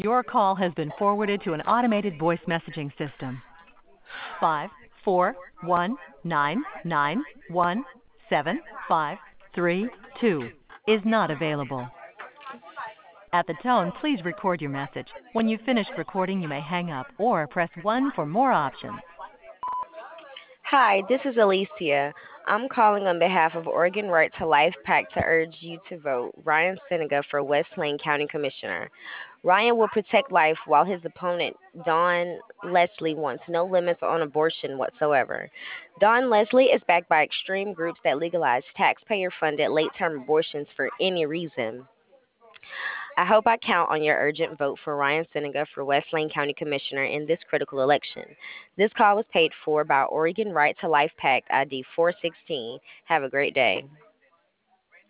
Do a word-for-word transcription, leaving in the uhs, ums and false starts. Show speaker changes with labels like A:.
A: Your call has been forwarded to an automated voice messaging system. Five four one nine nine one seven five three two is not available. At the tone, please record your message. When you've finished recording, you may hang up or press one for more options.
B: Hi, this is Alicia. I'm calling on behalf of Oregon Right to Life PAC to urge you to vote Ryan Seneca for West Lane County Commissioner. Ryan will protect life while his opponent, Don Leslie, wants no limits on abortion whatsoever. Don Leslie is backed by extreme groups that legalize taxpayer funded late term abortions for any reason. I hope I count on your urgent vote for Ryan Seneca for West Lane County Commissioner in this critical election. This call was paid for by Oregon Right to Life PAC I D four sixteen. Have a great day.